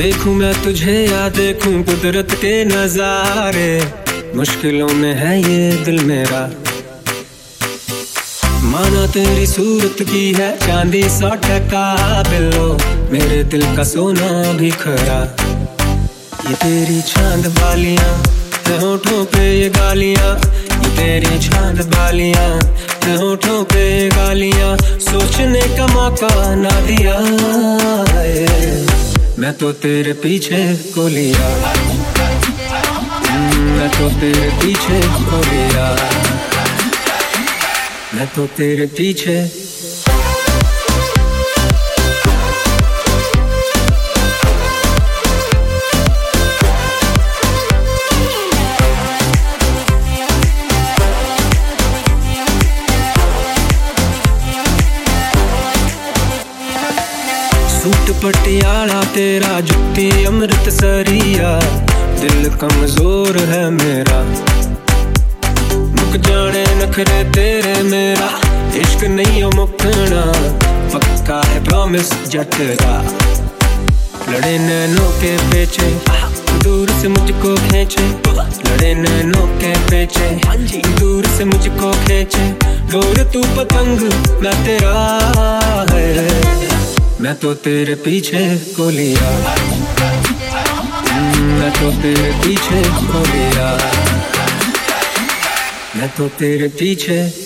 देखूं मैं तुझे या देखूं कुदरत के नजारे, मुश्किलों में है ये दिल मेरा। माना तेरी सूरत की है चांदी 100% बिलो, मेरे दिल का सोना भी खरा। ये तेरी चांद बालियां है होठों पे ये गालियां, ये तेरी चांद बालियां है होठों पे ये गालियां, सोचने का मौका ना दिया है। मैं तो तेरे पीछे को लिया, मैं तो तेरे पीछे को लिया, मैं तो तेरे पीछे। सूट पटियाला तेरा जुत्ती अमृतसरिया, दिल कमजोर है मेरा। मुक जाने नखरे तेरे मेरा, इश्क नहीं हो मुकना, पक्का है प्रॉमिस जटरा। लड़े नैनों के पेचे दूर से मुझको खींचे, लड़े नैनों के पेचे दूर से मुझको खींचे। डोर तू पतंग मैं तेरा है, मैं तो तेरे पीछे को लिया, मैं तो तेरे पीछे को लिया, मैं तो तेरे पीछे।